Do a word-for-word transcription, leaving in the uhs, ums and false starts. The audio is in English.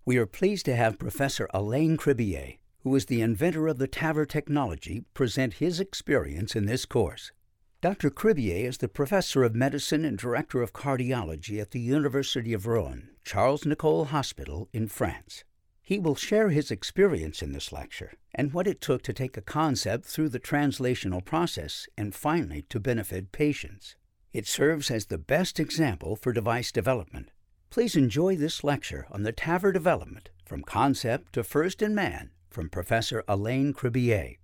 We are pleased to have Professor Alain Cribier, who is the inventor of the TAVR technology, present his experience in this course. Doctor Cribier is the Professor of Medicine and Director of Cardiology at the University of Rouen, Charles Nicolle Hospital in France. He will share his experience in this lecture and what it took to take a concept through the translational process and finally to benefit patients. It serves as the best example for device development. Please enjoy this lecture on the TAVR development from concept to first in man from Professor Alain Cribier.